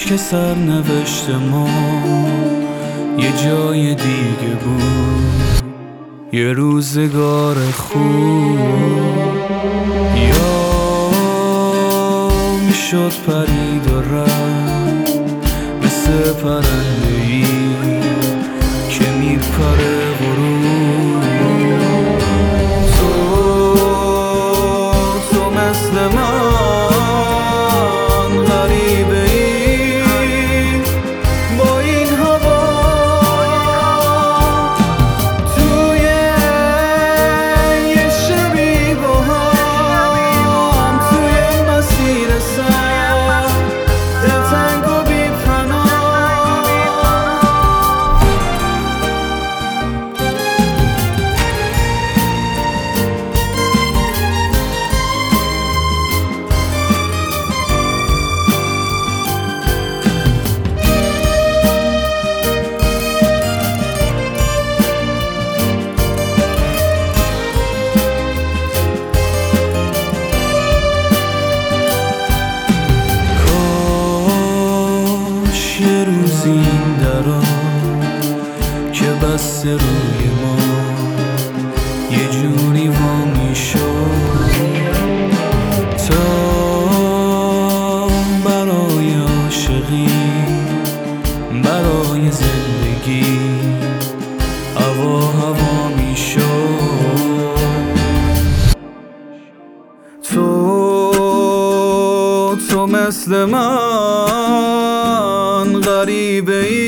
کاش که سرنوشت ما یه جای دیگه بود، یه روزگار خوب، یا میشد پرید و رفت مثل پرنده‌ای که میپره غروب. تو مثل من غریبه ای با این هوا، توی یه شبی با هم، توی مسیر سر دلتنگ و بی پناه. یه روزی این درا که بسته روی ما یه جوری وا میشد تا برای عاشقی، برای زندگی هوا میشد. تو مثل من غریبه ای